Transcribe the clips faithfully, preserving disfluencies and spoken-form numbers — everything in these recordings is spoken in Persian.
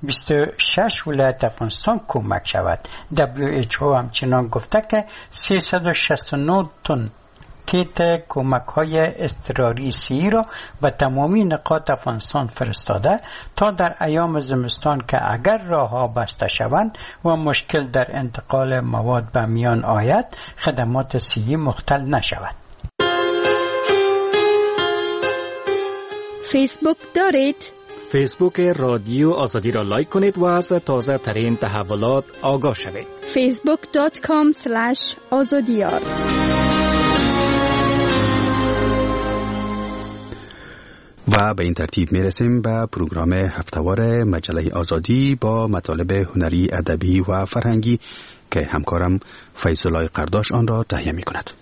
بیست و شش ولایت افغانستان کمک شود. دبلیو اچ او همچنان گفته که سیصد و شصت و نه تن کیت کمک های اضطراری سی را به تمامی نقاط افغانستان فرستاده تا در ایام زمستان که اگر راه ها بسته شوند و مشکل در انتقال مواد به میان آید خدمات صحی مختل نشود. فیسبوک دارید؟ فیسبوک رادیو آزادی را لایک کنید و از تازه ترین تحولات آگاه شوید. فیسبوک دات کام اسلش آزادیار. و به این ترتیب میرسیم به پروگرام هفتهوار مجله آزادی با مطالب هنری، ادبی و فرهنگی که همکارم فیض‌الله قرداش آن را تهیه می کند.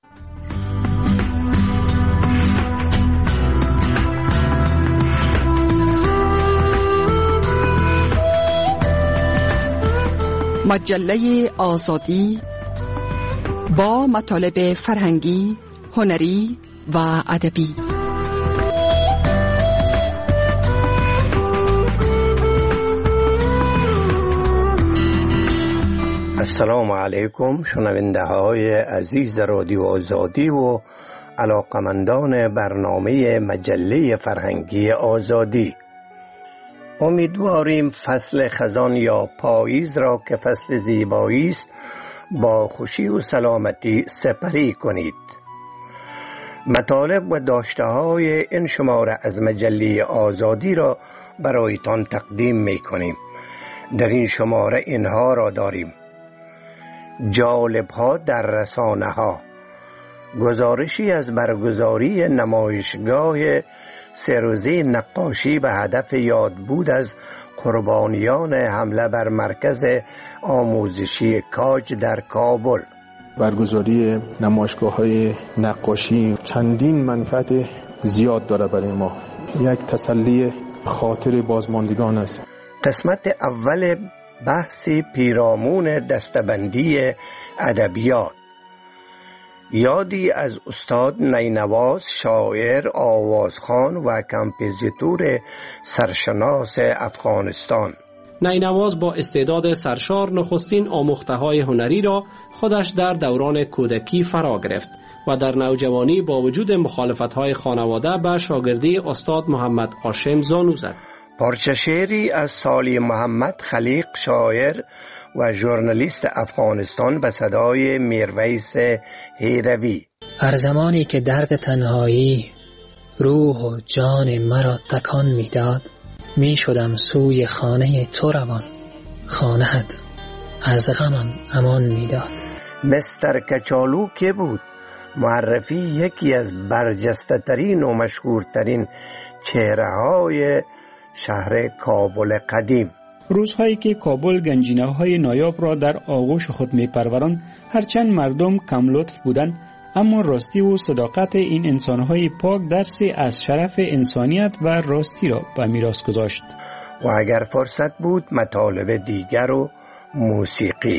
مجله آزادی با مطالب فرهنگی، هنری و ادبی. السلام علیکم شنونده های عزیز رادیو آزادی و علاقمندان برنامه مجله فرهنگی آزادی. امیدواریم فصل خزان یا پاییز را که فصل زیبایی است با خوشی و سلامتی سپری کنید. مطالب و داشته های این شماره از مجله آزادی را برایتان تقدیم می کنیم. در این شماره اینها را داریم: جالب ها در رسانه ها، گزارشی از برگزاری نمایشگاه سه روزه نقاشی به هدف یادبود از قربانیان حمله بر مرکز آموزشی کاج در کابل. برگزاری نمایشگاه‌های نقاشی چندین منفعت زیاد داره برای ما. یک تسلی خاطر بازماندگان است. قسمت اول بحث پیرامون دستبندی ادبیات، یادی از استاد نینواز، شاعر، آوازخوان و کمپوزیتور سرشناس افغانستان. نینواز با استعداد سرشار نخستین آموخته‌های هنری را خودش در دوران کودکی فرا گرفت و در نوجوانی با وجود مخالفت‌های خانواده به شاگردی استاد محمد هاشم زانو زد. پارچه شعری از سالی محمد خلیق، شاعر و ژورنالیست افغانستان به صدای میرویس هیروی. هر زمانی که درد تنهایی روح و جان مرا تکان میداد، می شدم سوی خانه تو روان، خانه‌ات از غمم امان میداد. مستر کچالو که بود معرفی یکی از برجسته ترین و مشهورترین چهره های شهر کابل قدیم. روزهایی که کابل گنجینه‌های نایاب را در آغوش خود می‌پروراند، هرچند مردم کم لطف بودند، اما راستی و صداقت این انسان‌های پاک درسی از شرف انسانیت و راستی را به میراث گذاشت. و اگر فرصت بود مطالب دیگر و موسیقی.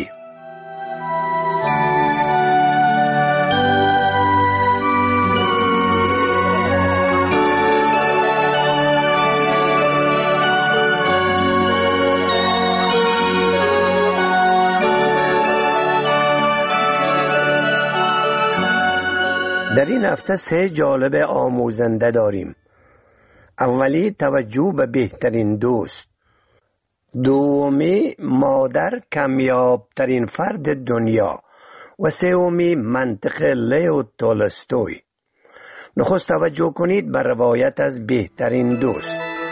در این هفته سه جالب آموزنده داریم. اولی توجه به بهترین دوست، دومی مادر کمیابترین فرد دنیا و سومی منطق لیو تولستوی. نخست توجه کنید به روایت از بهترین دوست.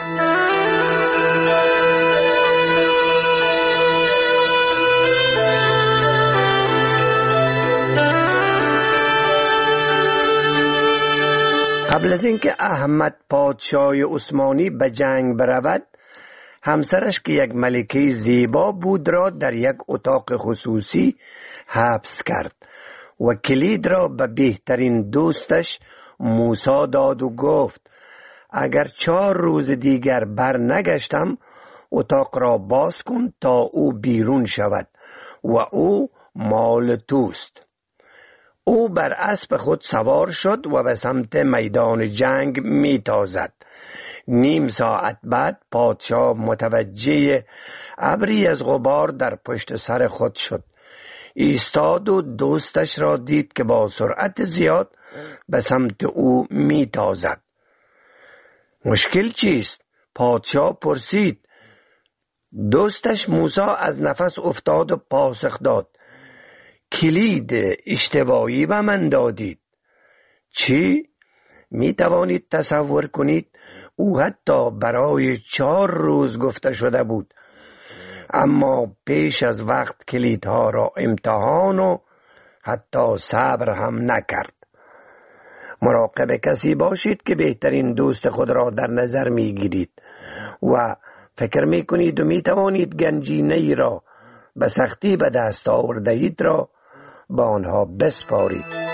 قبل از اینکه احمد پادشاه عثمانی به جنگ برود، همسرش که یک ملکه زیبا بود را در یک اتاق خصوصی حبس کرد و کلید را به بهترین دوستش موسی داد و گفت اگر چهار روز دیگر بر نگشتم اتاق را باز کن تا او بیرون شود و او مال توست. او بر اسب خود سوار شد و به سمت میدان جنگ می تازد. نیم ساعت بعد پادشاه متوجه ابری از غبار در پشت سر خود شد. ایستاد و دوستش را دید که با سرعت زیاد به سمت او می تازد. مشکل چیست؟ پادشاه پرسید. دوستش موسی از نفس افتاد و پاسخ داد: کلید اشتباهی به من دادید. چی؟ می توانید تصور کنید او حتی برای چهار روز گفته شده بود، اما پیش از وقت کلیدها را امتحان و حتی صبر هم نکرد. مراقب کسی باشید که بهترین دوست خود را در نظر می گیرید و فکر می کنید و می توانید گنجینه ای را به سختی به دست آورده اید را به آنها بسپارید.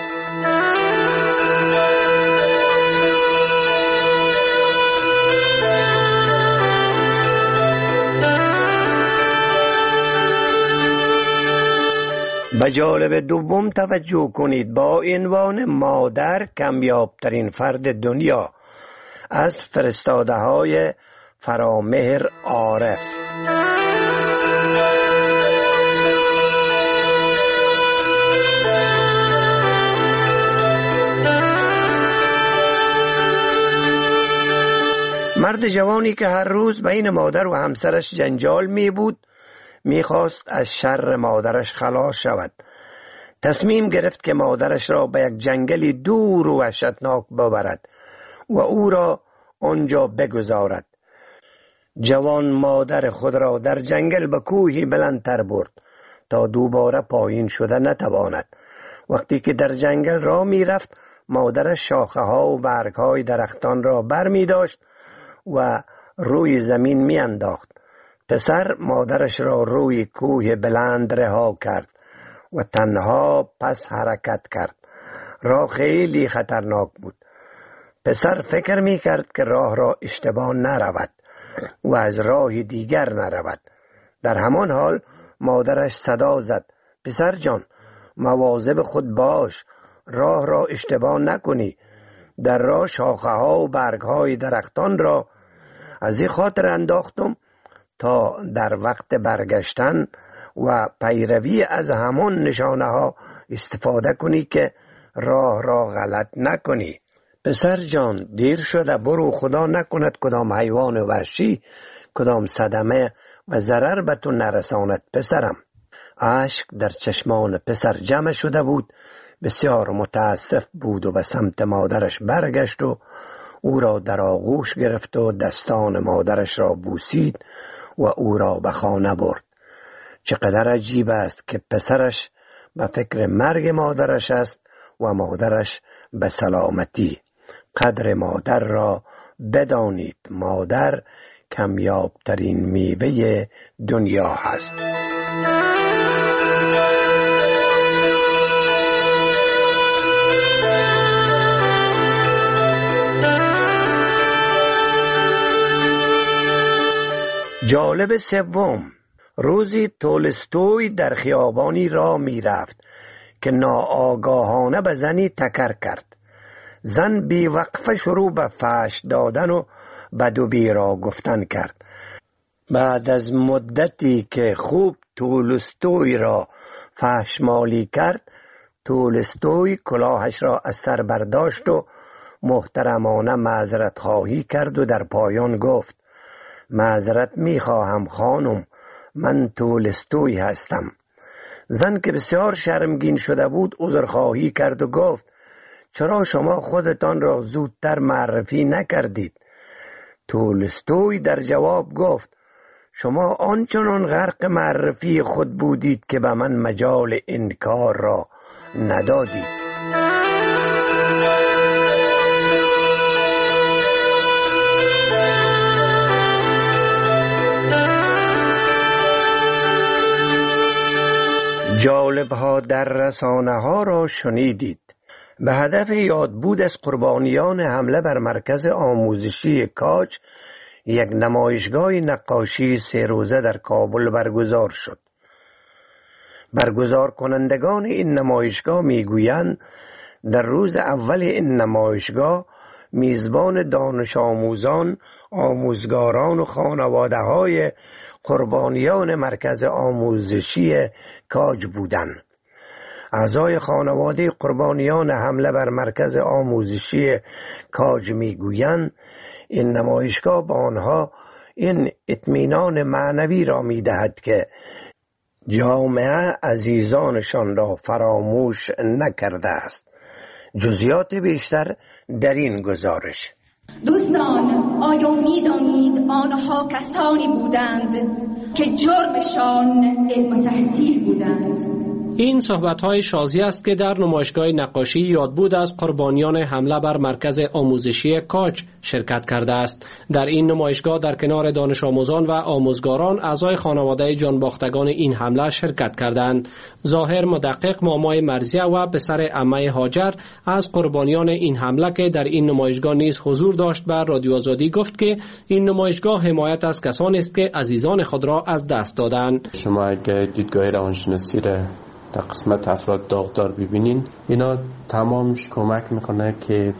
به جالب دوم توجه کنید. با عنوان مادر کمیابترین فرد دنیا از فرستاده های فرامهر عارف. مرد جوانی که هر روز بین مادر و همسرش جنجال می بود میخواست از شر مادرش خلاص شود. تصمیم گرفت که مادرش را به یک جنگلی دور و وحشتناک ببرد و او را آنجا بگذارد. جوان مادر خود را در جنگل به کوهی بلندتر برد تا دوباره پایین شده نتواند. وقتی که در جنگل راه می رفت مادرش شاخه ها و برگ های درختان را بر می داشت و روی زمین می انداخت. پسر مادرش را روی کوه بلند رها کرد و تنها پس حرکت کرد. راه خیلی خطرناک بود. پسر فکر می کرد که راه را اشتباه نرود و از راه دیگر نرود. در همان حال مادرش صدا زد: پسر جان، مواظب خود باش، راه را اشتباه نکنی. در راه شاخه ها و برگ های درختان را از این خاطر انداختم تا در وقت برگشتن و پیروی از همان نشانه ها استفاده کنی که راه را غلط نکنی. پسر جان، دیر شده، برو، خدا نکند کدام حیوان وحشی کدام صدمه و ضرر به تو نرساند. پسرم. اشک در چشمان پسر جمع شده بود. بسیار متاسف بود و به سمت مادرش برگشت و او را در آغوش گرفت و دستان مادرش را بوسید و او را به خانه برد. چقدر عجیب است که پسرش به فکر مرگ مادرش است و مادرش به سلامتی. قدر مادر را بدانید. مادر کمیابترین میوه دنیا هست. جالب سوم. روزی تولستوی در خیابانی راه می رفت که ناآگاهانه به زنی تکر کرد. زن بی وقفه شروع به فحش دادن و بد و بیرا گفتن کرد. بعد از مدتی که خوب تولستوی را فحشمالی کرد، تولستوی کلاهش را از سر برداشت و محترمانه معذرت خواهی کرد و در پایان گفت: معذرت می خواهم خانم، من تولستوی هستم. زن که بسیار شرمگین شده بود عذرخواهی کرد و گفت: چرا شما خودتان را زودتر معرفی نکردید؟ تولستوی در جواب گفت: شما آنچنان غرق معرفی خود بودید که به من مجال انکار را ندادید. جالبها در رسانه ها را شنیدید. به هدف یادبود از قربانیان حمله بر مرکز آموزشی کاج یک نمایشگاه نقاشی سه روزه در کابل برگزار شد. برگزار کنندگان این نمایشگاه میگویند در روز اول این نمایشگاه میزبان دانش آموزان، آموزگاران و خانواده های قربانیان مرکز آموزشی کاج بودند. اعضای خانواده قربانیان حمله بر مرکز آموزشی کاج میگویند این نمایشگاه با آنها این اطمینان معنوی را میدهد که جامعه عزیزانشان را فراموش نکرده است. جزئیات بیشتر در این گزارش. دوستان، آیا می‌دانید آنها کسانی بودند که جرمشان علم و تحصیل بودند؟ این صحبت‌های شازی است که در نمایشگاه نقاشی یادبود از قربانیان حمله بر مرکز آموزشی کاج شرکت کرده است. در این نمایشگاه در کنار دانش آموزان و آموزگاران اعضای خانواده جانباختگان این حمله شرکت کردند. ظاهر مدقق مامای مرزیه و پسر عمه هاجر از قربانیان این حمله که در این نمایشگاه نیز حضور داشت بر رادیو آزادی گفت که این نمایشگاه حمایت از کسانی است که عزیزان خود را از دست دادند. شما اگه دیدگاه روانشناسی را در قسمت افراد داغدار ببینین، اینا تمامش کمک میکنه که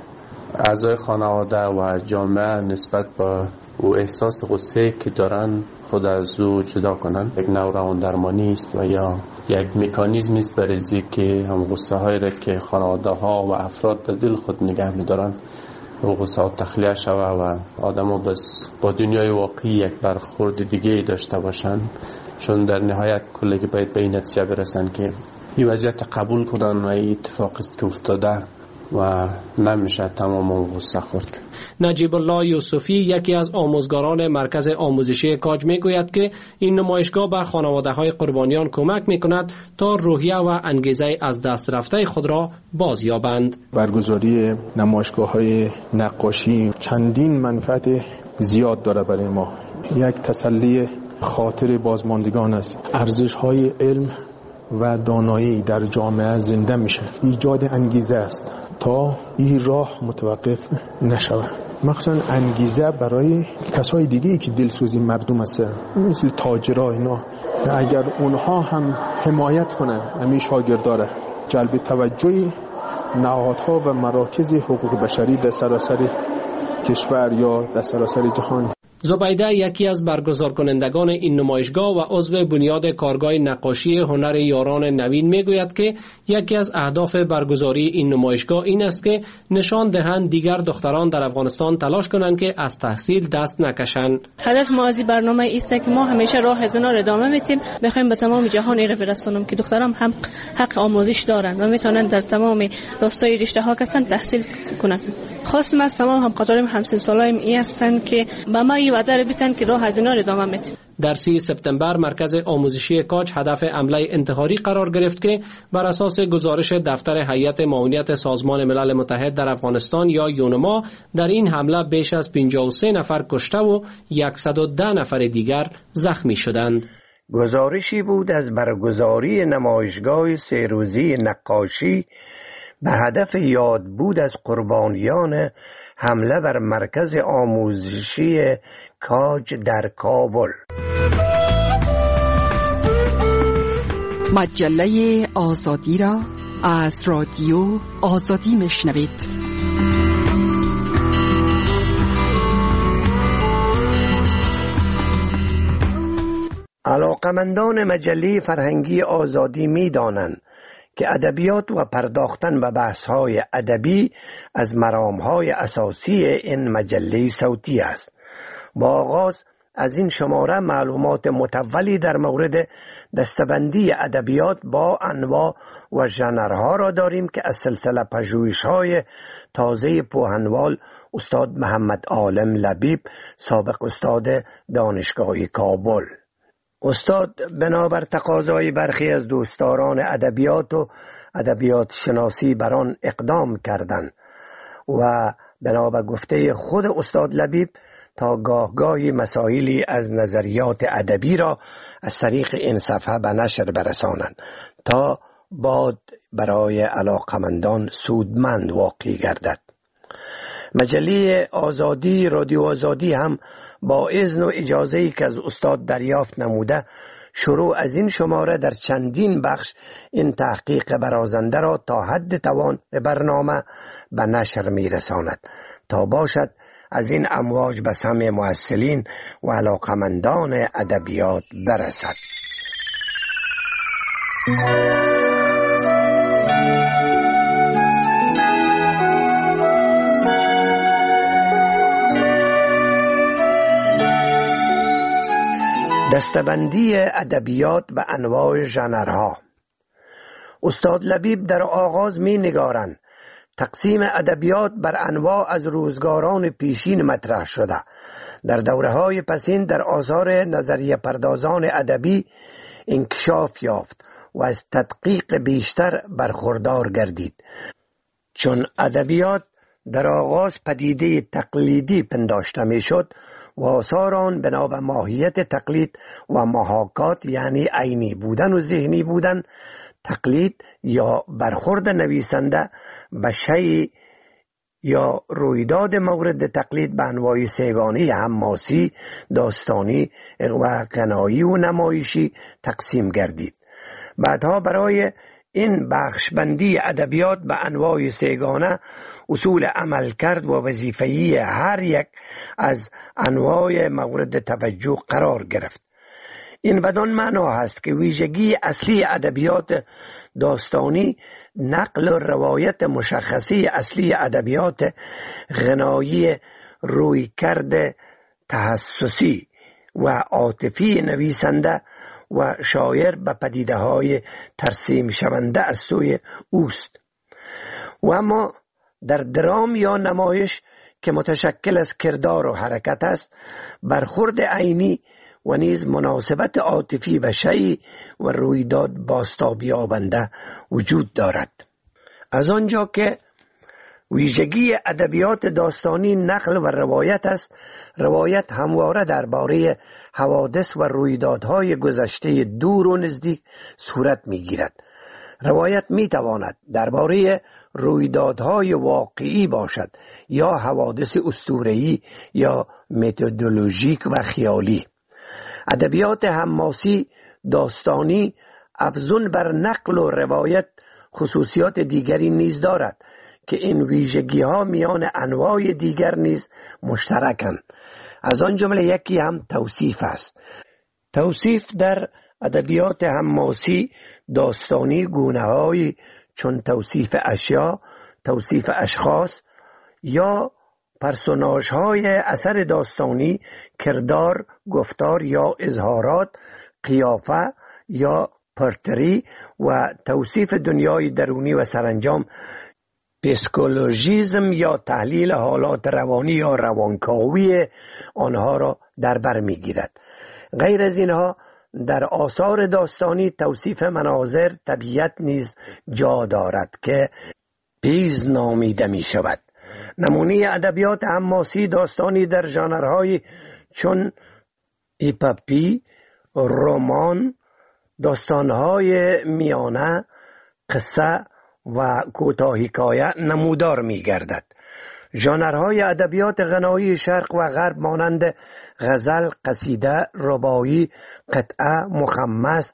اعضای خانواده و جامعه نسبت با او احساس غصه که دارن خود از او جدا کنن. یک نوع روان درمانی است و یا یک مکانیزمی است برای که هم غصه هایی را که خانواده ها و افراد در دل خود نگه میدارن و غصه ها تخلیه شوه و آدم ها بس با دنیای واقعی یک برخورد دیگه داشته باشن، چون در نهایت کلگی باید به این نتیجه برسن که این وضعیت قبول کنن و این اتفاق است که افتاده و نمیشه تمام غصه خورد. نجیب الله یوسفی یکی از آموزگاران مرکز آموزشی کاج میگوید که این نمایشگاه به خانواده های قربانیان کمک میکند تا روحیه و انگیزه از دست رفته خود را بازیابند. برگزاری نمایشگاه های نقاشی چندین منفعت زیاد داره برای ما. یک تسلی خاطر بازماندگان است. ارزش های علم و دانایی در جامعه زنده میشه. ایجاد انگیزه است تا این راه متوقف نشود. مخصوصا انگیزه برای کسای دیگه که دلسوزی مردم است، مثل تاجرها اینا. اگر اونها هم حمایت کنن همین شاگرداره، جلب توجه نهادها و مراکز حقوق بشری در سراسر کشور یا در سراسر جهان. زبیده یکی از برگزار کنندگان این نمایشگاه و عضو بنیاد کارگاه نقاشی هنر یاران نوین میگوید که یکی از اهداف برگزاری این نمایشگاه این است که نشان دهند دیگر دختران در افغانستان تلاش کنند که از تحصیل دست نکشند. هدف ما از برنامه است که ما همیشه راه زنا را ادامه میدیم، بخوایم به تمام جهان ایره برسونیم که دختران هم حق آموزش دارند و میتونند در تمام راستای رشته ها کسان تحصیل کنند. خواستم از تمام همکارانم همسن سالایم این هستند که به ما وعده بیتن که راه هزینه را ادامه میدیم. در سی سپتامبر مرکز آموزشی کاج هدف حمله انتحاری قرار گرفت که بر اساس گزارش دفتر هیئت معاونیت سازمان ملل متحد در افغانستان یا یونما در این حمله بیش از پنجاه و سه نفر کشته و صد و ده نفر دیگر زخمی شدند. گزارشی بود از برگزاری نمایشگاه سه روزی نقاشی به هدف یادبود از قربانیان حمله بر مرکز آموزشی کاج در کابل. مجله آزادی را از رادیو آزادی میشنوید. علاقمندان مجله فرهنگی آزادی می دانند که ادبیات و پرداختن به بحث‌های ادبی از مرام‌های اساسی این مجله صوتی است. با آغاز از این شماره معلومات متولی در مورد دسته‌بندی ادبیات با انواع و ژانرها را داریم که از سلسله پژوهش‌های تازه پوهنوال استاد محمد عالم لبیب، سابق استاد دانشگاه کابل. استاد بنابر تقاضای برخی از دوستداران ادبیات و ادبیات شناسی بر آن اقدام کردند و بنابر گفته خود استاد لبیب تا گاهگاهی مسائلی از نظریات ادبی را از طریق این صفحه به نشر برسانند تا باد برای علاقمندان سودمند واقع گردد. مجله آزادی، رادیو آزادی هم با اذن و اجازه‌ای که از استاد دریافت نموده شروع از این شماره در چندین بخش این تحقیق برازنده را تا حد توان برنامه به نشر می رساند تا باشد از این امواج به سمع محصلین و علاقمندان ادبیات برسد. دستبندی ادبیات به انواع ژانرها. استاد لبیب در آغاز می نگارند تقسیم ادبیات بر انواع از روزگاران پیشین مطرح شده. در دوره‌های پسین در آثار نظریه پردازان ادبی انکشاف یافت و از تدقیق بیشتر برخوردار گردید. چون ادبیات در آغاز پدیده تقلیدی پنداشته می شد و آثار آن بنا به ماهیت تقلید و محاکات یعنی عینی بودن و ذهنی بودن، تقلید یا برخورد نویسنده به شیء یا رویداد مورد تقلید به انواع سه‌گانه حماسی، داستانی و غنایی و نمایشی تقسیم گردید. بعدها برای این بخشبندی ادبیات به انواع سه‌گانه اصول عمل کرد و وظیفه‌ای هر یک از انواع مورد توجه قرار گرفت. این بدان معنا هست که ویژگی اصلی ادبیات داستانی نقل و روایت مشخصی اصلی ادبیات غنایی روی کرده تحسسی و عاطفی نویسنده و شاعر به پدیده های ترسیم شونده از سوی اوست. و اما در درام یا نمایش که متشکل از کردار و حرکت است، برخورد عینی و نیز مناسبت عاطفی و شیء و رویداد بازتاب یابنده وجود دارد. از آنجا که ویژگی ادبیات داستانی نقل و روایت است، روایت همواره درباره حوادث و رویدادهای گذشته دور و نزدیک صورت می‌گیرد. روایت می‌تواند درباره رویدادهای واقعی باشد یا حوادث اسطوره‌ای یا متدولوژیک و خیالی. ادبیات حماسی داستانی افزون بر نقل و روایت خصوصیات دیگری نیز دارد که این ویژگی ها میان انواع دیگر نیز مشترکند. از آن جمله یکی هم توصیف است. توصیف در ادبیات حماسی داستانی گونه‌هایی چون توصیف اشیا، توصیف اشخاص یا پرسوناژ های اثر داستانی، کردار، گفتار یا اظهارات، قیافه یا پورتری و توصیف دنیای درونی و سرانجام پسیکولوژیسم یا تحلیل حالات روانی یا روانکاوی آنها را در بر میگیرد. غیر از اینها در آثار داستانی توصیف مناظر طبیعت نیز جا دارد که پیز نامیده می شود. نمونه ادبیات حماسی داستانی در ژانرهای چون اپوپی، رمان، داستانهای میانه، قصه و کوتاه‌حکایه نمودار می گردد. ژانرهای ادبیات غنایی شرق و غرب مانند غزل، قصیده، رباعی، قطعه، مخمس،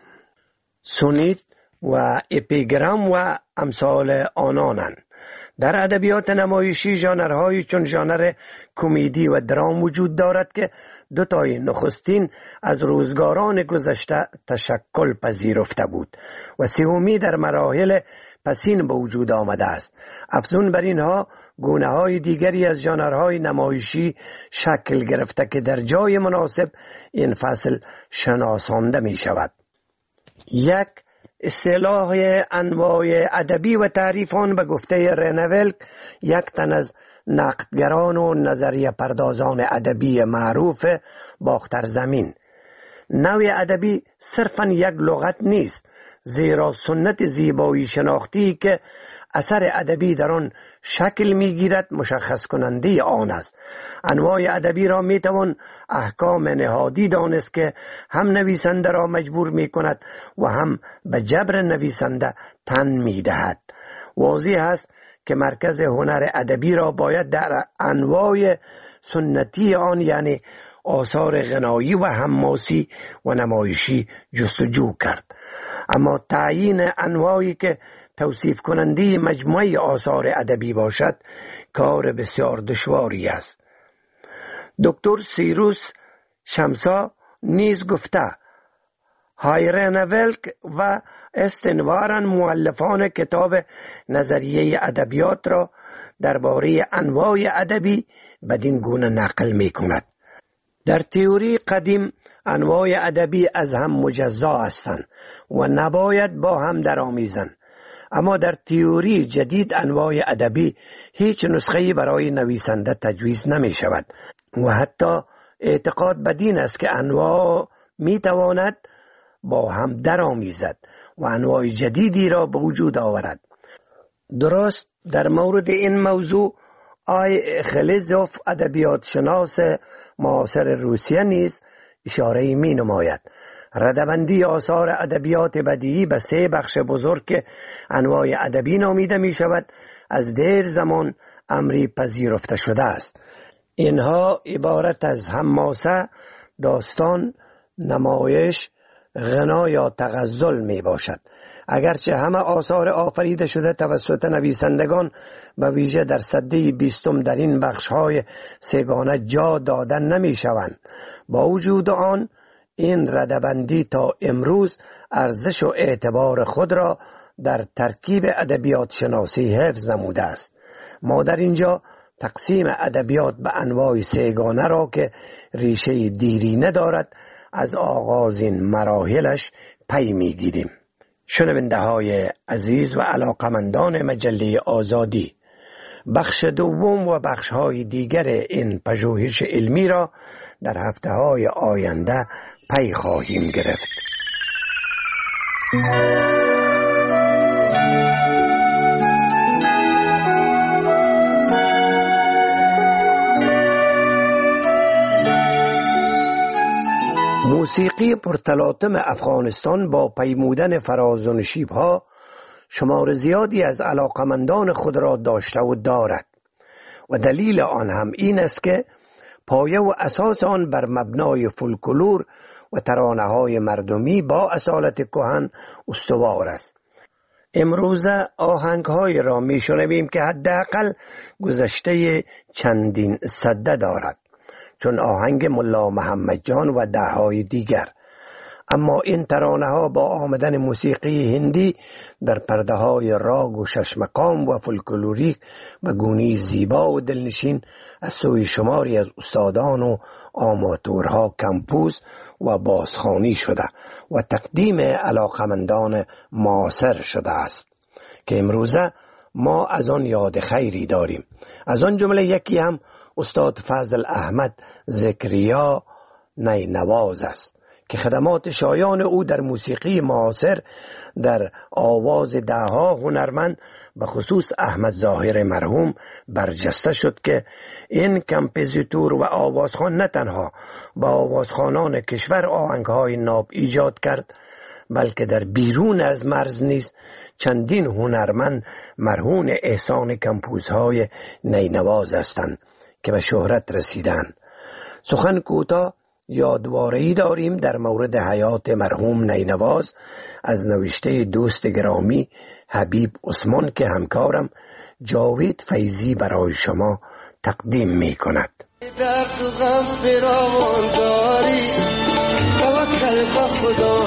سونیت و اپیگرام و امثال آنانند. در ادبیات نمایشی ژانرهایی چون ژانر کمدی و درام وجود دارد که دو تای نخستین از روزگاران گذشته تشکل پذیرفته بود و سومی در مراحل پسین به وجود آمده است. افزون بر اینها گونه های دیگری از ژانرهای نمایشی شکل گرفته که در جای مناسب این فصل شناسانده می شود. یک اصطلاح انواع ادبی و تعریف آن به گفته رنولک، یک تن از نقدگران و نظریه پردازان ادبی معروف باختر زمین. نوع ادبی صرفاً یک لغت نیست، زیرا سنت زیبایی شناختی که اثر ادبی در آن شکل میگیرد مشخص کننده آن است. انواع ادبی را میتوان احکام نهادی دانست که هم نویسنده را مجبور میکند و هم به جبر نویسنده تن میدهد. واضح است که مرکز هنر ادبی را باید در انواع سنتی آن یعنی آثار غنایی و حماسی و نمایشی جستجو کرد. اما تعیین انواعی که توصیف کننده مجموعه آثار ادبی باشد کار بسیار دشواری است. دکتر سیروس شمسا نیز گفته هایرن ولک و استنوارن مؤلفان کتاب نظریه ادبیات را درباره انواع ادبی بدین گونه نقل می کند. در تئوری قدیم انواع ادبی از هم مجزا هستند و نباید با هم درآمیزند، اما در تئوری جدید انواع ادبی هیچ نسخه‌ای برای نویسنده تجویز نمی شود و حتی اعتقاد بدین است که انواع می تواند با هم درآمیزد و انواع جدیدی را به وجود آورد. درست در مورد این موضوع آی خلیزوف ادبیات شناس معاصر روسیه نیز اشاره می نماید. ردبندی آثار ادبیات بدیعی به سه بخش بزرگ که انواع ادبی نامیده می شود از دیر زمان امری پذیرفته شده است. اینها عبارت از حماسه، داستان، نمایش، غنا یا تغزل می باشد. اگرچه همه آثار آفریده شده توسط نویسندگان به ویژه در سده بیستم در این بخش‌های سگانه جا دادن نمی شوند، با وجود آن این ردبندی تا امروز ارزش و اعتبار خود را در ترکیب ادبیات شناسی حفظ نموده است. ما در اینجا تقسیم ادبیات به انواع سگانه را که ریشه دیرینه دارد از آغازین مراحلش پی میگیریم. شنونده های عزیز و علاقمندان مجله آزادی، بخش دوم و بخش های دیگر این پژوهش علمی را در هفته های آینده پی خواهیم گرفت. موسیقی پرتلاطم افغانستان با پیمودن فراز و نشیب‌ها شمار زیادی از علاقمندان خود را داشته و دارد و دلیل آن هم این است که پایه و اساس آن بر مبنای فولکلور و ترانه‌های مردمی با اصالت کهن استوار است. امروزه آهنگ‌های را می‌شنویم که حداقل گذشته چندین سده دارد، چون آهنگ ملا محمد جان و ده‌های دیگر. اما این ترانه ها با آمدن موسیقی هندی در پرده های راگ و ششمقام و فولکلوریک و گونی زیبا و دلنشین از سوی شماری از استادان و آماتورها کمپوز و بازخوانی شده و تقدیم علاقمندان معاصر شده است که امروزه ما از آن یاد خیری داریم. از آن جمله یکی هم استاد فضل احمد ذکریا نینواز است که خدمات شایان او در موسیقی معاصر در آواز دهها هنرمند به خصوص احمد ظاهر مرحوم برجسته شد که این کمپوزیتور و آوازخوان نه تنها با آوازخوانان کشور آهنگهای ناب ایجاد کرد، بلکه در بیرون از مرز نیز چندین هنرمند مرهون احسان کمپوزهای نینواز هستند که به شهرت رسیدند. سخن کوتاه یادواره‌ای داریم در مورد حیات مرحوم نینواز از نوشته دوست گرامی حبیب عثمان که همکارم جاوید فیضی برای شما تقدیم می کند. درد و غم فراوان داری، توکل به خدا،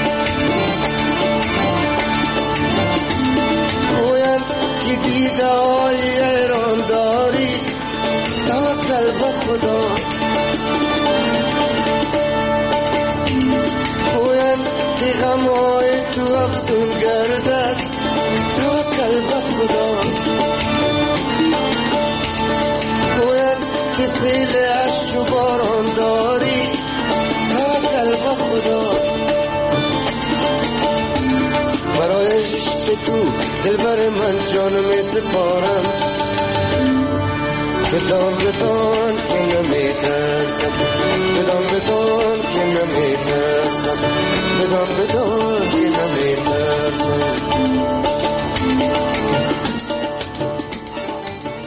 گویم که دیده های ایران داری، توکل به خدا، گویم که غم های تو افزون گردد، توکل به خدا، گویم که سیل عشق و باران داری، توکل به خدا، برای عشق تو دلبر من جان می سپارم، بدان بدان که نمی ترسم، بدان بدان که نمی ترسم، بدان بدان که نمی ترسم.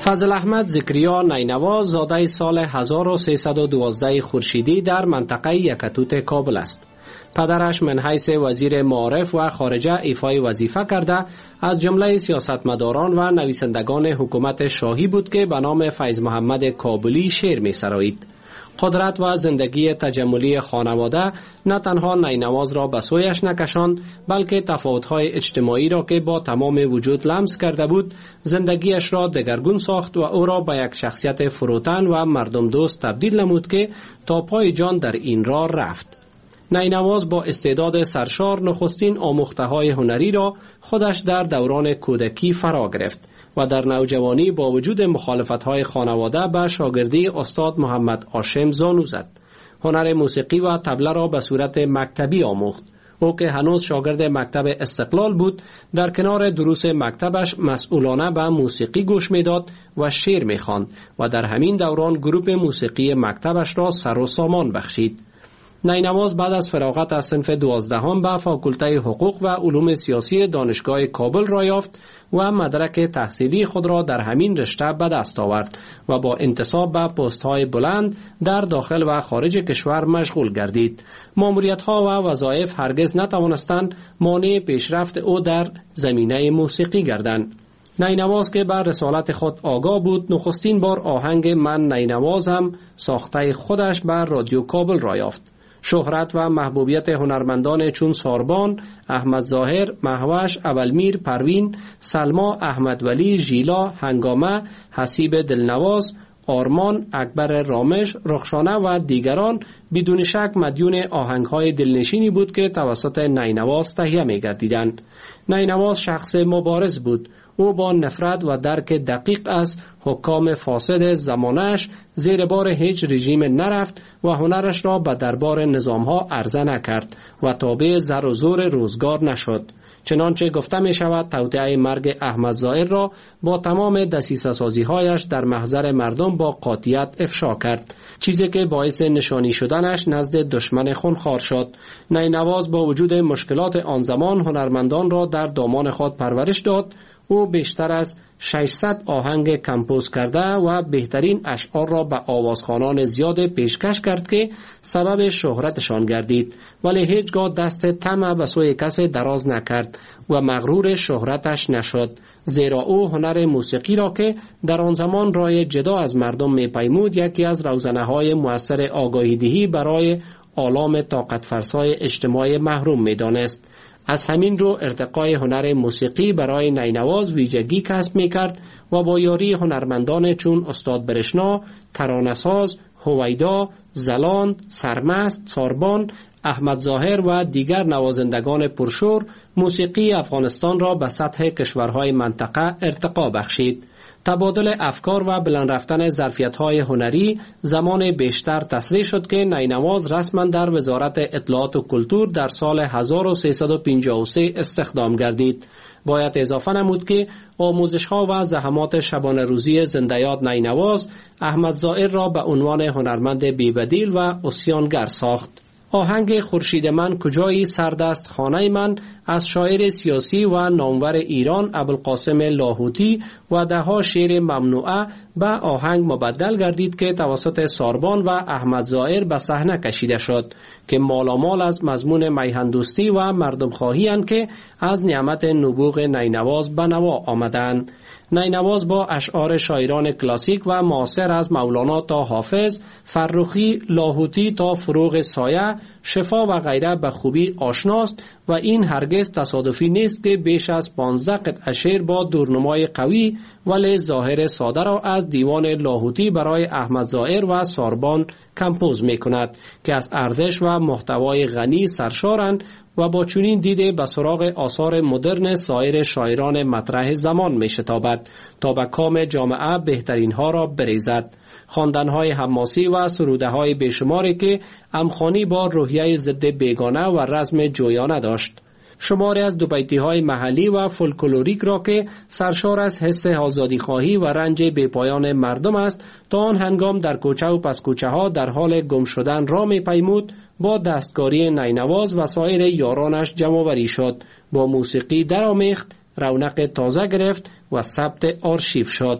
فضل احمد ذکریا نینوا زاده سال هزار و سیصد و دوازده خورشیدی در منطقه یکتوت کابل است. پدرش من حیث وزیر معارف و خارجه ایفای وظیفه کرده از جمله سیاستمداران و نویسندگان حکومت شاهی بود که به نام فیض محمد کابلی شعر می سرایید. قدرت و زندگی تجملی خانواده نه تنها نینواز را به سویش نکشاند، بلکه تفاوت‌های اجتماعی را که با تمام وجود لمس کرده بود زندگیش را دگرگون ساخت و او را به یک شخصیت فروتن و مردم دوست تبدیل نمود که تا پای جان در این راه رفت. نینواز با استعداد سرشار نخستین آموخته‌های هنری را خودش در دوران کودکی فرا گرفت و در نوجوانی با وجود مخالفت‌های خانواده به شاگردی استاد محمد هاشم زانو زد. هنر موسیقی و طبله را به صورت مکتبی آموخت. او که هنوز شاگرد مکتب استقلال بود، در کنار دروس مکتبش مسئولانه به موسیقی گوش می‌داد و شعر می‌خواند و در همین دوران گروپ موسیقی مکتبش را سر و سامان بخشید. نینواز بعد از فراغت از صنف دوازدهم به فاکولته حقوق و علوم سیاسی دانشگاه کابل را یافت و مدرک تحصیلی خود را در همین رشته به دست آورد و با انتصاب به پست‌های بلند در داخل و خارج کشور مشغول گردید. ماموریت‌ها و وظایف هرگز نتوانستند مانع پیشرفت او در زمینه موسیقی گردند. نینواز که بر رسالت خود آگاه بود، نخستین بار آهنگ من نینوازم ساخته خودش بر رادیو کابل را یافت. شهرت و محبوبیت هنرمندان چون ساربان، احمد ظاهر، مهوش، اولمیر، پروین، سلما، احمد ولی، ژیلا، هنگامه، حسیب دلنواز، آرمان، اکبر رامش، رخشانه و دیگران بدون شک مدیون آهنگ‌های دلنشینی بود که توسط نینواز تهیه می‌گردیدند. نینواز شخص مبارز بود. او با نفرت و درک دقیق از حکام فاسد زمانش زیر بار هیچ رژیم نرفت و هنرش را به دربار نظامها عرضه نکرد و تابع زر و زور روزگار نشد. چنانچه گفته می شود توطئه مرگ احمد ظاهر را با تمام دسیسه سازی هایش در محضر مردم با قاطعیت افشا کرد، چیزی که باعث نشانی شدنش نزد دشمن خونخوار شد. نینواز با وجود مشکلات آن زمان هنرمندان را در دامان خود پرورش داد. او بیشتر از ششصد آهنگ کمپوز کرده و بهترین اشعار را به آوازخوانان زیاد پیشکش کرد که سبب شهرتشان گردید، ولی هیچگاه دست طمع به سوی کسی دراز نکرد و مغرور شهرتش نشد، زیرا او هنر موسیقی را که در آن زمان رای جدا از مردم می‌پیمود یکی از روزنه‌های مؤثر آگاهی‌دهی برای آلام طاقت فرسای اجتماع محروم می‌دانست. از همین رو ارتقای هنر موسیقی برای نینواز ویژگی کسب می‌کرد و با یاری هنرمندان چون استاد برشنا، ترانه‌ساز، هویدا، زلاند، سرمست، ساربان، احمد ظاهر و دیگر نوازندگان پرشور موسیقی افغانستان را به سطح کشورهای منطقه ارتقا بخشید. تبادل افکار و بلند رفتن ظرفیت‌های هنری زمان بیشتر تسریع شد که نینواز رسما در وزارت اطلاعات و کلتور در سال هزار و سیصد و پنجاه و سه استخدام گردید. باید اضافه نمود که آموزش‌ها و زحمات شبانه روزی زنده‌یاد نینواز احمد ظاهر را به عنوان هنرمند بی‌بدیل و عصیانگر ساخت. آهنگ خورشید من کجایی سردست خانه من از شاعر سیاسی و نامور ایران ابوالقاسم لاهوتی و دهها شعر ممنوعه به آهنگ مبدل گردید که توسط ساربان و احمد ظاهر به صحنه کشیده شد که مالامال از مضمون میهندوستی و مردم خواهی اند که از نعمت نبوغ نینواز به نوا آمدند. نینواز با اشعار شاعران کلاسیک و معاصر از مولانا تا حافظ، فرخی، لاهوتی تا فروغ سایه، شفا و غیره به خوبی آشناست و این هرگز تصادفی نیست که بیش از پانزده قطعه شعر با دورنمای قوی ولی ظاهر ساده را از دیوان لاهوتی برای احمد ظاهر و ساربان کمپوز می کند که از ارزش و محتوای غنی سرشارند و با چنین دیده به سراغ آثار مدرن سایر شاعران مطرح زمان می شتابد تا به کام جامعه بهترین ها را بریزد. خواندن‌های حماسی و سروده‌های بیشماری که امخانی با روحیه ضد بیگانه و رزم جویانه داشت. شماری از دوبیتی‌های محلی و فولکلوریک را که سرشار از حس آزادی‌خواهی و رنج بی‌پایان مردم است تا آن هنگام در کوچه و پس کوچه‌ها در حال گم شدن را می‌پیمود، با دستکاری نینواز و سایر یارانش جمع‌آوری شد، با موسیقی درآمیخت، رونق تازه گرفت و ثبت آرشیو شد.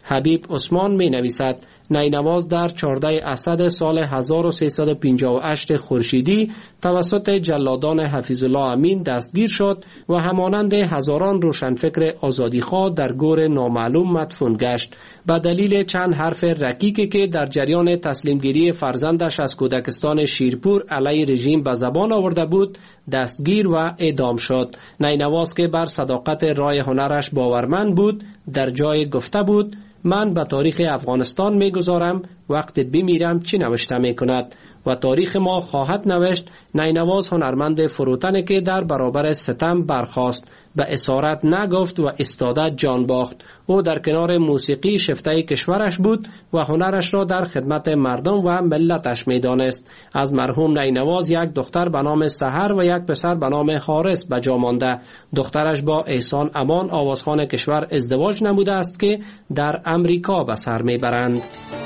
حبیب عثمان می نویسد نینواز در چهاردهم اسد سال هزار و سیصد و پنجاه و هشت خورشیدی توسط جلادان حفیظ الله امین دستگیر شد و همانند هزاران روشنفکر آزادیخواه در گور نامعلوم مدفون گشت. به دلیل چند حرف رکیکی که در جریان تسلیمگیری فرزندش از کودکستان شیرپور علیه رژیم به زبان آورده بود دستگیر و اعدام شد. نینواز که بر صداقت رای هنرش باورمند بود در جای گفته بود من به تاریخ افغانستان میگذارم وقت بمیرم چی نوشته میکند و تاریخ ما خواهد نوشت نینواز هنرمند فروتنی که در برابر ستم برخاست، به اسارت نگفت و استاده جان باخت. او در کنار موسیقی شفته کشورش بود و هنرش را در خدمت مردم و ملتش میدانست. از مرحوم نینواز یک دختر به نام سحر و یک پسر به نام حارس به جا مانده. دخترش با احسان امان آوازخوان کشور ازدواج نموده است که در امریکا به سر میبرند.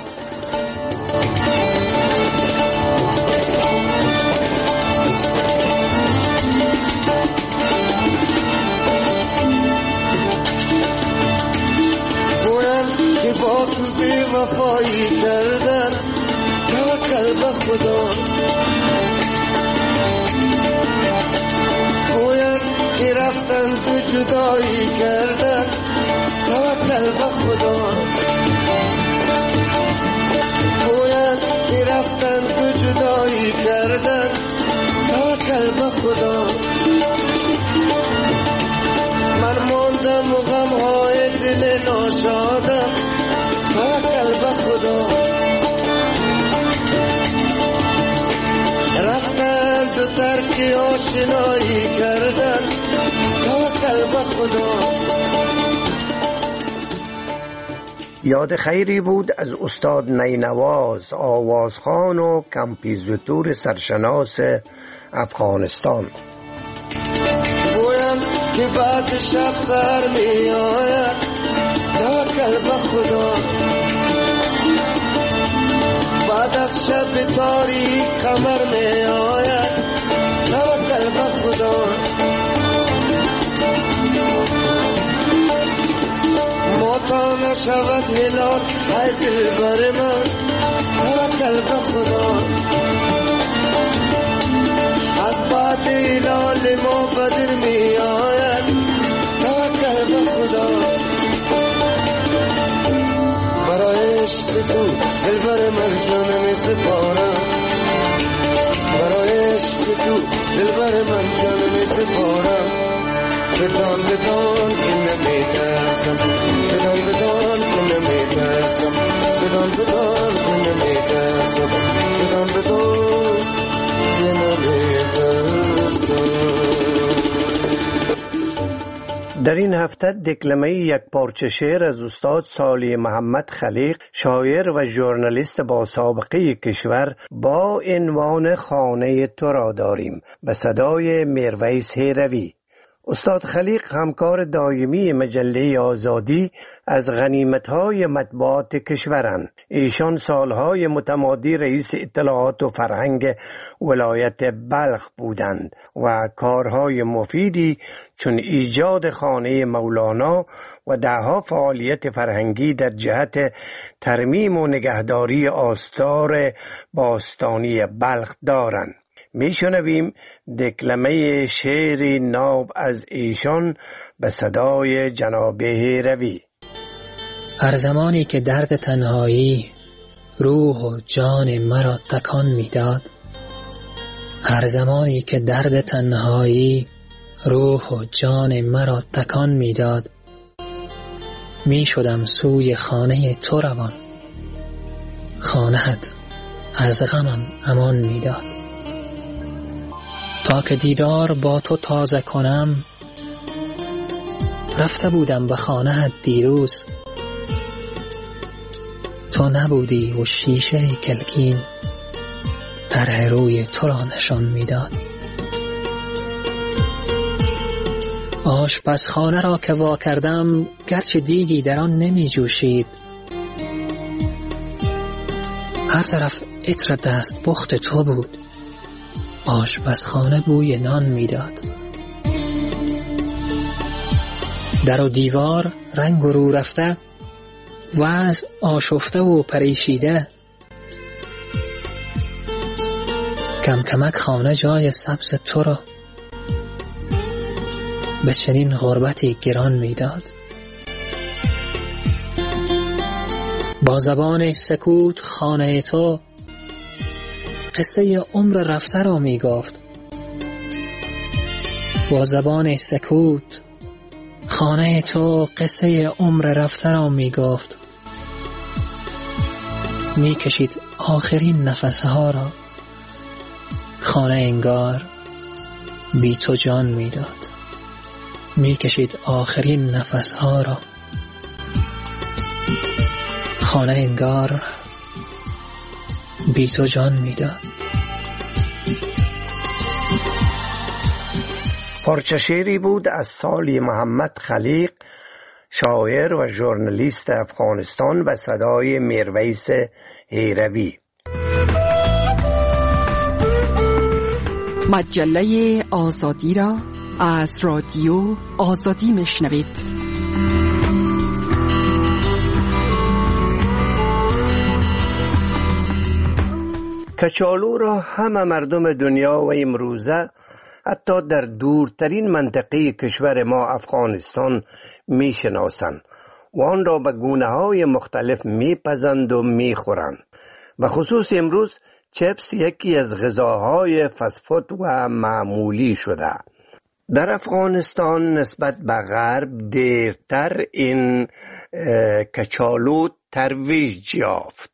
با تو بی وفایی کردن توکل به خدا گوید که رفتن تو جدایی کردن توکل به خدا گوید که رفتن تو جدایی کردن توکل به خدا من ماندم و غمهای دل ناشادم توکل به خدا رفتن تو ترک آشنایی کردن توکل به خدا. یاد خیری بود از استاد نینواز، آوازخوان و کمپیزوتور سرشناس افغانستان. گویم که بعد شب سر می آید توکل به خدا بعد از شب تاریک قمر می آید توکل به خدا ماتا نشود هلال ای دلبر من توکل به خدا از بعد هلال ما بدر می آید توکل به خدا برای عشق تو دلبر من جانم سپارم برای عشق تو دلبر من جانم سپارم بدان بدان که نمیترسم بدان بدان که نمیترسم بدان بدان که نمیترسم بدان بدان که نمیترسم. در این هفته دکلمه یک پارچه شعر از استاد صالح محمد خلیق، شاعر و ژورنالیست با سابقه کشور، با عنوان خانه تو را داریم به صدای میرویس هیروی. استاد خلیق همکار دائمی مجله آزادی از غنیمت‌های مطبوعات کشورند. ایشان سالهای متمادی رئیس اطلاعات و فرهنگ ولایت بلخ بودند و کارهای مفیدی چون ایجاد خانه مولانا و دهها فعالیت فرهنگی در جهت ترمیم و نگهداری آثار باستانی بلخ دارند. میشنویم دکلمه شعر ناب از ایشان به صدای جناب هیروی. هر زمانی که درد تنهایی روح و جان مرا تکان میداد، هر زمانی که درد تنهایی روح و جان مرا تکان میداد، می شدم سوی خانه تو روان، خانه‌ات از غمم امان میداد. تا که دیدار با تو تازه کنم، رفته بودم به خانه‌ات دیروز، تو نبودی و شیشه کلکین طرح روی تو را نشان میداد. آشپزخانه را که وا کردم، گرچه دیگی در آن نمی جوشید، هر طرف عطر دست پخت تو بود، آشپزخانه بوی نان میداد. در و دیوار رنگ و رو رفته و از آشفته و پریشیده، کم کمک خانه جای سبز تو را به چنین غربتی گران میداد. با زبان سکوت خانه تو قصه عمر رفته را می گفت. با زبان سکوت خانه تو قصه عمر رفته را می گفت. می کشید آخرین نفسها را. خانه انگار بی تو جان می داد. می کشید آخرین نفسها را. خانه انگار بی تو جان می داد. پارچه شعری بود از سالی محمد خلیق، شاعر و ژورنالیست افغانستان، و صدای میرویس هیروی. مجله آزادی را از رادیو آزادی میشنوید. کچالو را همه مردم دنیا و امروزه حتی در دورترین منطقه کشور ما افغانستان میشناسند و آن را به گونه های مختلف میپزند و میخورند. و خصوص امروز چپس یکی از غذاهای فسفود و معمولی شده. در افغانستان نسبت به غرب دیرتر این کچالو ترویج یافت.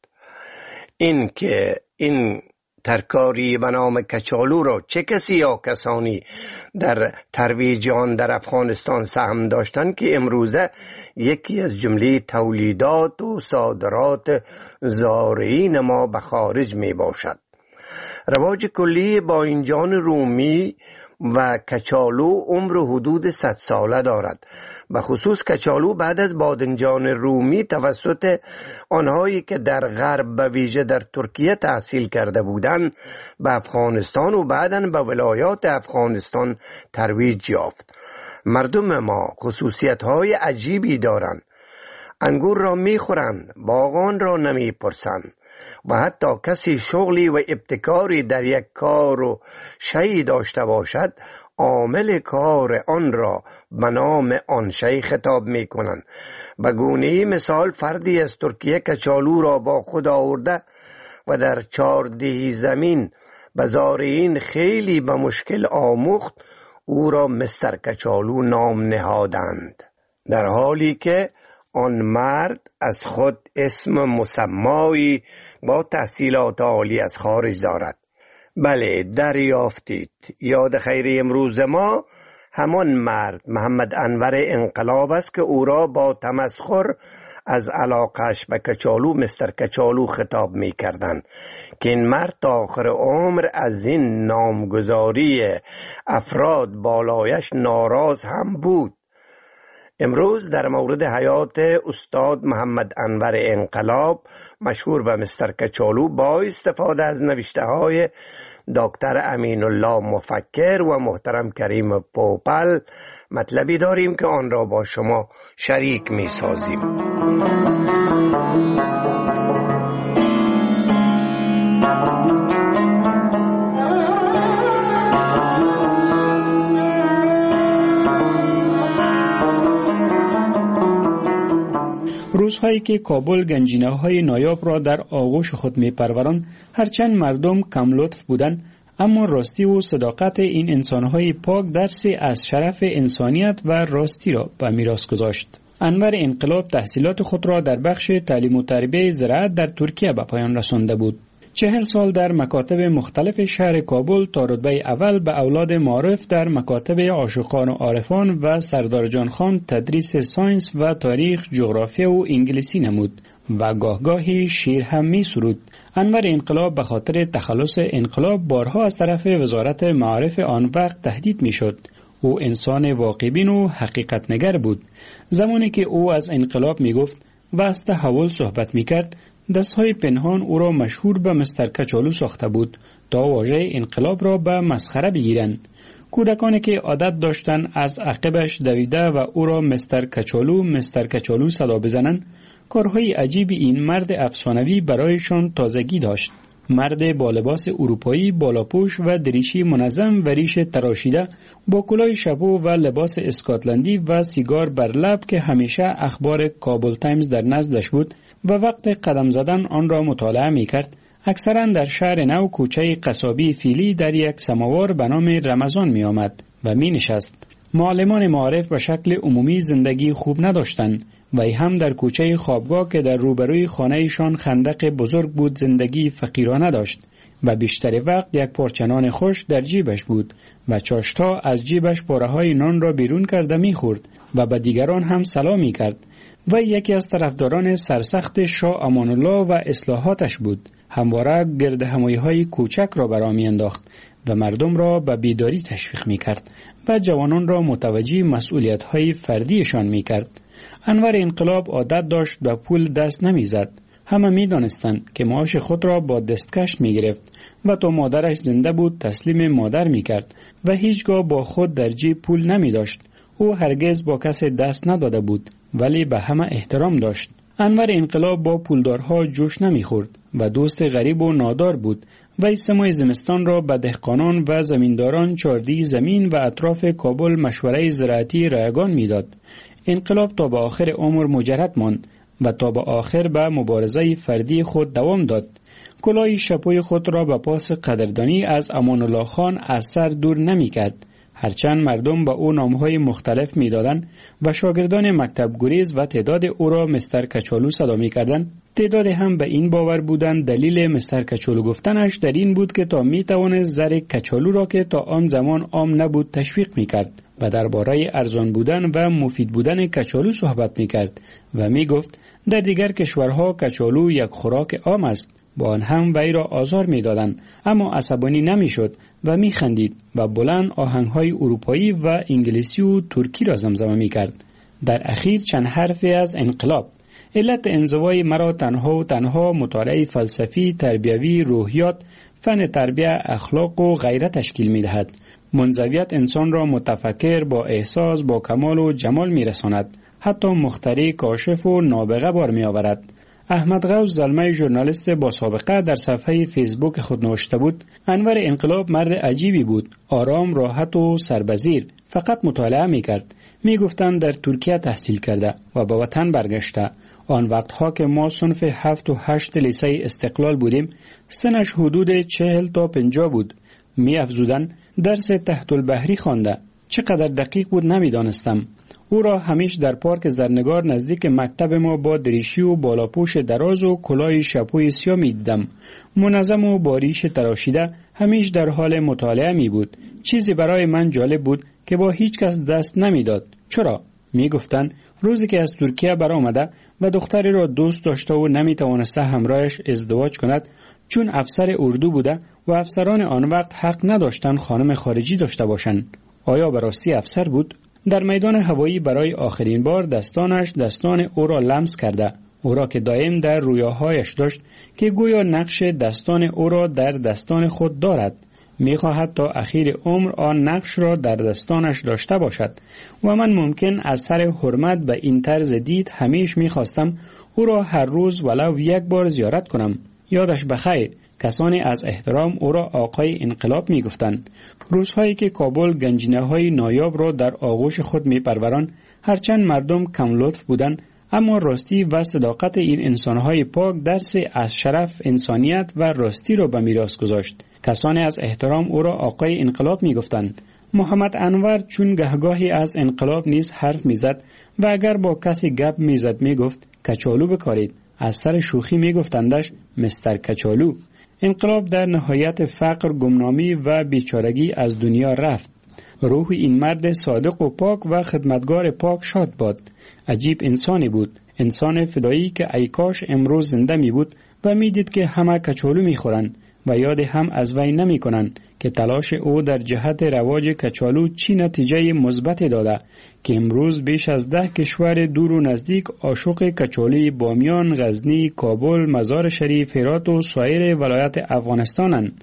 این که این ترکاری به نام کچالو را چه کسی یا کسانی در ترویج آن در افغانستان سهم داشتند که امروزه یکی از جمله تولیدات و صادرات زارعین ما به خارج می باشد. رواج کلی باینجان رومی و کچالو عمر حدود صد ساله دارد. به خصوص کچالو بعد از بادنجان رومی توسط آنهایی که در غرب به ویژه در ترکیه تحصیل کرده بودند به افغانستان و بعداً به ولایات افغانستان ترویج یافت. مردم ما خصوصیت‌های عجیبی دارند. انگور را می‌خورند، باغان را نمی‌پرسند و حتی کسی شغلی و ابتکاری در یک کار و شی داشته باشد، عامل کار آن را به نام آن شی خطاب می کنند. به گونه‌ای مثال فردی از ترکیه کچالو را با خود آورده و در چهاردهی زمین به زارعین خیلی به مشکل آموخت، او را مستر کچالو نام نهادند، در حالی که آن مرد از خود اسم مسمایی با تحصیلات عالی از خارج دارد. بله، دریافتید. یاد خیر امروز ما همان مرد محمد انور انقلاب است که او را با تمسخر از علاقش به کچالو مستر کچالو خطاب می کردن که این مرد تا آخر عمر از این نامگذاری افراد بالایش ناراض هم بود. امروز در مورد حیات استاد محمد انور انقلاب مشهور به مستر کچالو با استفاده از نوشته های دکتر امین الله مفکر و محترم کریم پوپل مطلبی داریم که آن را با شما شریک می سازیم. روزهایی که کابل گنجینه‌های نایاب را در آغوش خود می‌پروراند، هرچند مردم کم لطف بودند، اما راستی و صداقت این انسان‌های پاک درسی از شرف انسانیت و راستی را به میراث گذاشت. انور انقلاب تحصیلات خود را در بخش تعلیم و تربیت زراعت در ترکیه به پایان رسانده بود. چهل سال در مکاتب مختلف شهر کابل تا رتبه اول به اولاد معارف در مکاتب عاشقان و عارفان و سردار جان خان تدریس ساینس و تاریخ، جغرافیا و انگلیسی نمود و گاه گاهی شعر هم می سرود. انور انقلاب به خاطر تخلص انقلاب بارها از طرف وزارت معارف آن وقت تهدید می شد. او انسان واقع‌بین و حقیقت نگر بود. زمانی که او از انقلاب می گفت و از تحول صحبت می کرد، دستهای پنهان او را مشهور به مستر کچالو ساخته بود تا واژه انقلاب را به مسخره بگیرند. کودکانی که عادت داشتند از عقبش دویده و او را مستر کچالو مستر کچالو صدا بزنند، کارهای عجیب این مرد افسانوی برایشان تازگی داشت. مرد با لباس اروپایی، بالاپوش و دریچه منظم و ریش تراشیده، با کلاه شبو و لباس اسکاتلندی و سیگار بر لب که همیشه اخبار کابل تایمز در نزدش بود و وقت قدم زدن آن را مطالعه می کرد، اکثرا در شهر نو کوچه قصابی فیلی در یک سماوار به نام رمضان می آمد و می نشست. معلمان معارف به شکل عمومی زندگی خوب نداشتند و هم در کوچه خوابگاه که در روبروی خانه‌شان خندق بزرگ بود زندگی فقیرانه داشت و بیشتر وقت یک پارچه نان خوش در جیبش بود و چاشتا از جیبش پاره‌های نان را بیرون کرده می‌خورد و به دیگران هم سلام می‌کرد و یکی از طرفداران سرسخت شاه امان الله و اصلاحاتش بود. همواره گرد همایی‌های کوچک را برآ می‌انداخت و مردم را به بیداری تشویق می‌کرد و جوانان را متوجه مسئولیت‌های فردیشان می‌کرد. انور انقلاب عادت داشت به پول دست نمیزد. همه می دانستند که معاش خود را با دستکش می گرفت و تا مادرش زنده بود تسلیم مادر می کرد و هیچگاه با خود در جیب پول نمی داشت. او هرگز با کسی دست نداده بود ولی به همه احترام داشت. انور انقلاب با پولدارها جوش نمی خورد و دوست غریب و نادار بود و سه ماه زمستان را به دهقانان و زمینداران چاردی زمین و اطراف کابل مشوره زراعتی رایگان می داد. انقلاب تا به آخر عمر مجرد ماند و تا به آخر به مبارزه فردی خود دوام داد. کلاه شپوی خود را به پاس قدردانی از امان الله خان از سر دور نمی کرد. هرچند مردم به او نامهای مختلف می دادن و شاگردان مکتب گریز و تعداد او را مستر کچالو صدا می کردن، تعداد هم به این باور بودند دلیل مستر کچالو گفتنش در این بود که تا می توانست زر کچالو را که تا آن زمان عام نبود تشویق می کرد و درباره ارزان بودن و مفید بودن کچالو صحبت می کرد و می گفت در دیگر کشورها کچالو یک خوراک عام است. با آن هم وی را آزار می دادن، اما عصبانی نمی شد و می خندید و بلند آهنگهای اروپایی و انگلیسی و ترکی را زمزمه می کرد. در اخیر چند حرفی از انقلاب. علت انزوای مرا تنها و تنها مطالعه فلسفی، تربیوی، روحیات، فن تربیه، اخلاق و غیرت تشکیل می دهد. منزویت انسان را متفکر، با احساس، با کمال و جمال می رساند. حتی مخترع، کاشف و نابغه بار می آورد. احمد غوث زلمه ژورنالیست با سابقه در صفحه فیسبوک خود نوشته بود: انور انقلاب مرد عجیبی بود، آرام، راحت و سربزیر. فقط مطالعه می کرد. می گفتند در ترکیه تحصیل کرده و به وطن برگشته. آن وقتها که ما صنف هفت و هشت لیسه استقلال بودیم، سنش حدود چهل تا پنجاه بود. می افزودن درس تحت البحری خوانده. چقدر دقیق بود نمی دانستم. او را همیش در پارک زرنگار نزدیک مکتب ما با دریشی و بالاپوش دراز و کلاه شپوی سیاه می دیدم. منظم و باریش تراشیده همیش در حال مطالعه می بود. چیزی برای من جالب بود که با هیچ کس دست نمی داد. چرا؟ می گفتن روزی که از ترکیه برآمده و دختری را دوست داشته و نمی توانسته همراهش ازدواج کند، چون افسر اردو بوده و افسران آن وقت حق نداشتند خانم خارجی داشته باشند. آیا به راستی افسر بود؟ در میدان هوایی برای آخرین بار دستانش دستان او را لمس کرده، او را که دائم در رویاهایش داشت که گویا نقش دستان او را در دستان خود دارد. می‌خواهد تا اخیر عمر آن نقش را در دستانش داشته باشد و من ممکن از سر حرمت به این طرز دید همیش می‌خواستم او را هر روز ولو یک بار زیارت کنم. یادش بخیر، کسانی از احترام او را آقای انقلاب می گفتند. روزهایی که کابل گنجینه‌های نایاب را در آغوش خود می پروران، هرچند مردم کم لطف بودند، اما راستی و صداقت این انسان‌های پاک درس از شرف، انسانیت و راستی را به میراث گذاشت. کسانی از احترام او را آقای انقلاب می گفتند. محمد انور چون گهگاهی از انقلاب نیز حرف می زد و اگر با کسی گپ می زد می گفت کچالو بکارید. از سر شوخی می گفتندش مستر کچالو. انقلاب در نهایت فقر، گمنامی و بیچارگی از دنیا رفت. روح این مرد صادق و پاک و خدمتگار پاک شاد باد. عجیب انسانی بود، انسان فدایی که ای کاش امروز زنده می بود و می دید که همه کچالو می خورن و یاد هم از وی نمی کنن که تلاش او در جهت رواج کچالو چی نتیجه مثبت داده که امروز بیش از ده کشور دور و نزدیک عاشق کچالوی بامیان، غزنی، کابل، مزار شریف، هرات و سایر ولایت افغانستانند.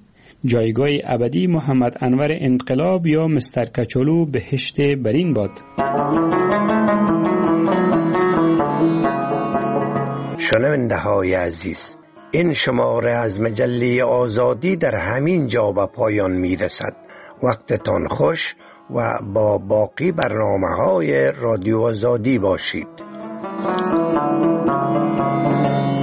جایگاه ابدی محمد انور انقلاب یا مستر کچالو بهشت برین باد. شنونده های عزیز، این شماره از مجله آزادی در همین جا به پایان می رسد. وقتتان خوش و با باقی برنامه های رادیو آزادی باشید.